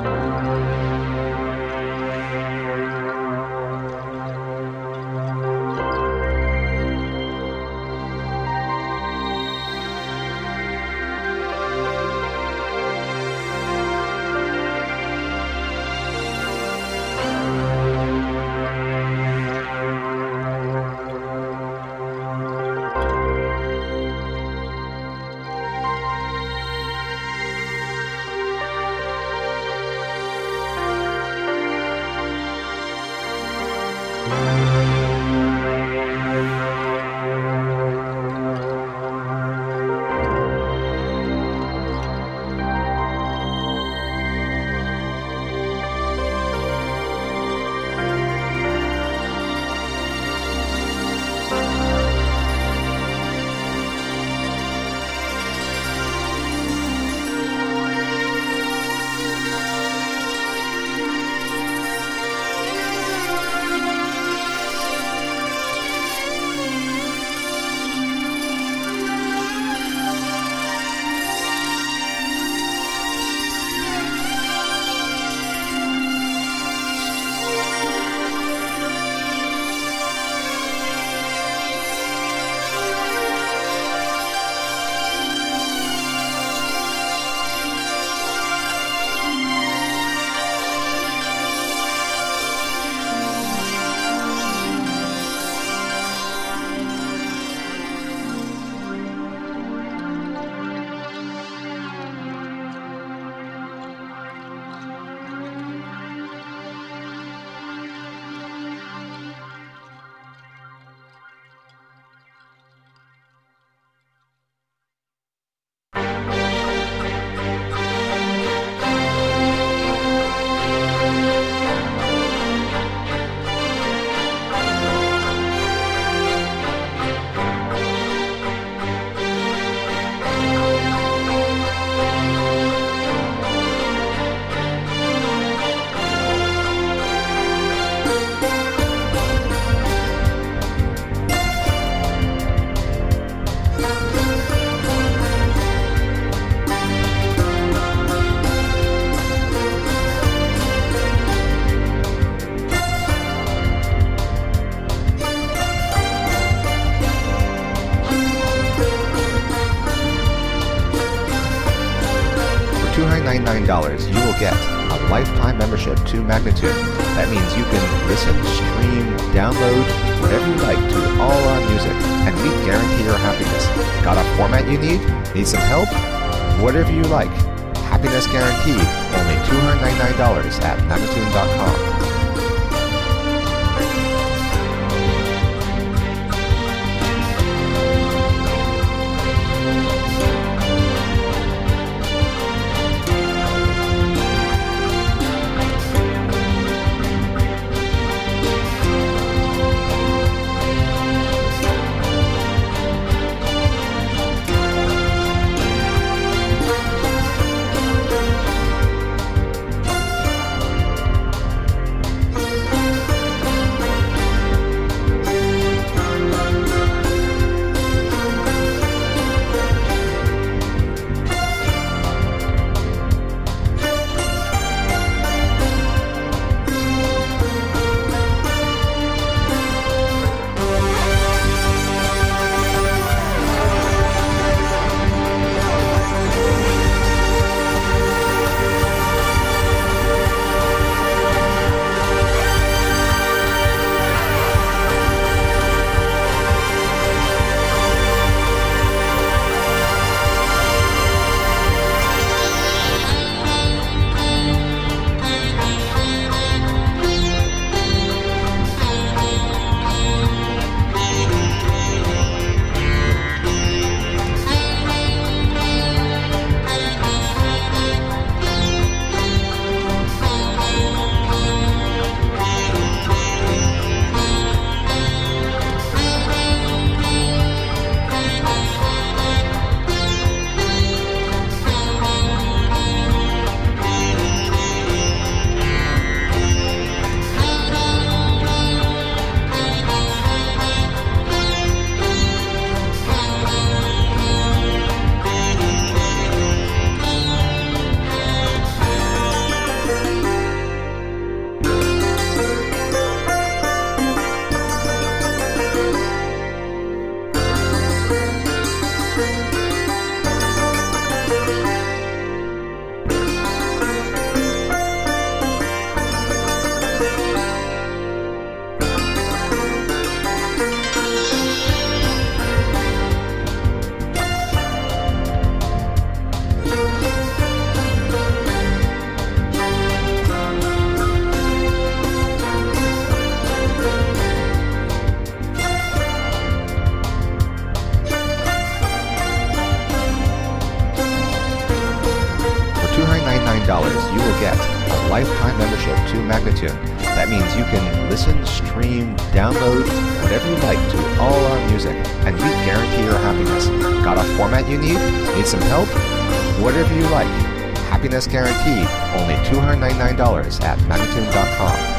$299, you will get a lifetime membership to Magnatune. That means you can listen, stream, download, whatever you like to all our music, and we guarantee your happiness. Got a format you need? Need some help? Whatever you like. Happiness guaranteed. Only $299 at Magnatune.com. you will get a lifetime membership to Magnatune. That means you can listen, stream, download, whatever you like to all our music, and we guarantee your happiness. Got a format you need? Need some help? Whatever you like. Happiness guaranteed. Only $299 at Magnatune.com.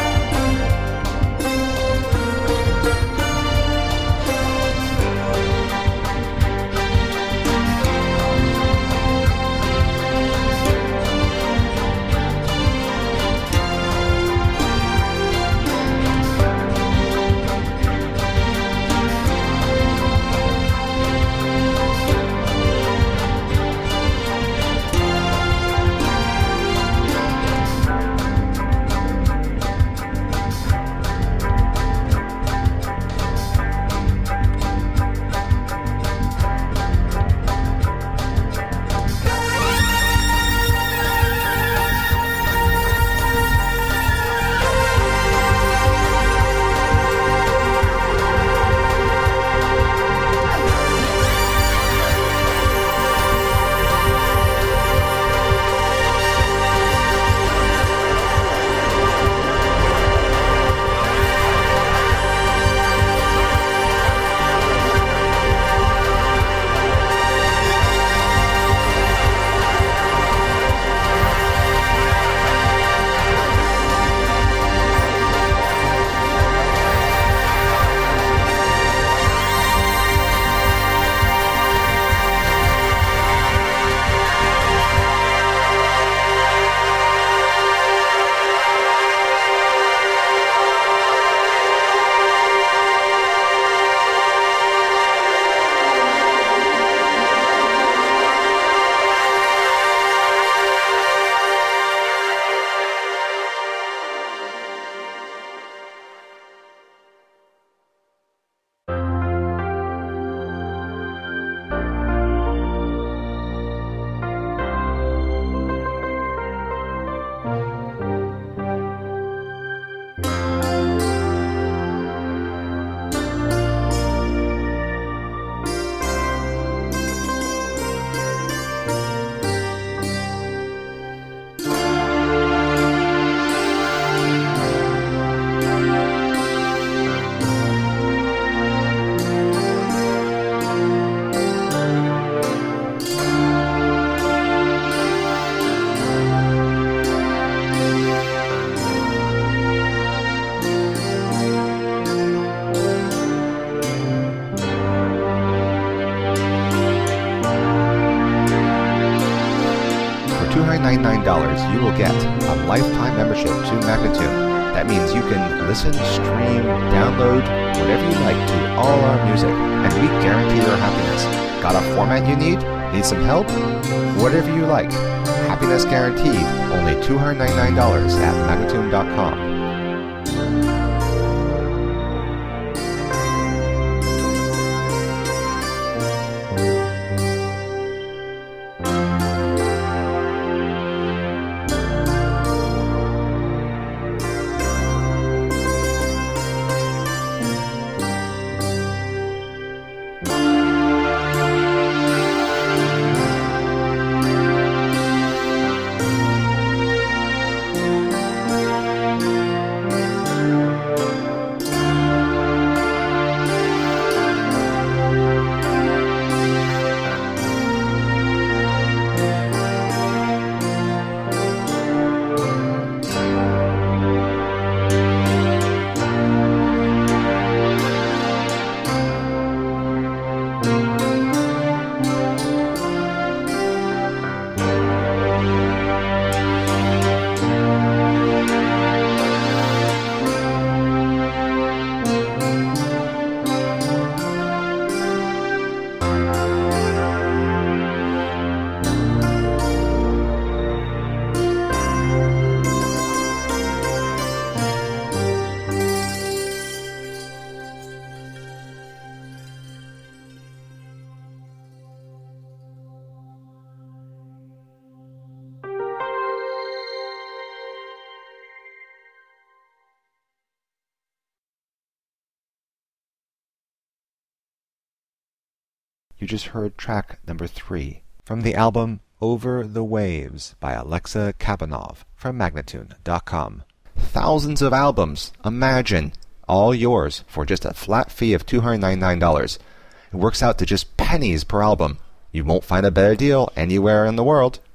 $299, you will get a lifetime membership to Magnatune. That means you can listen, stream, download, whatever you like to all our music, and we guarantee your happiness. Got a format you need? Need some help? Whatever you like. Happiness guaranteed. Only $299 at Magnatune.com. You just heard track number 3 from the album Over the Waves by Alexa Kabanov from Magnatune.com. Thousands of albums, imagine, all yours for just a flat fee of $299. It works out to just pennies per album. You won't find a better deal anywhere in the world.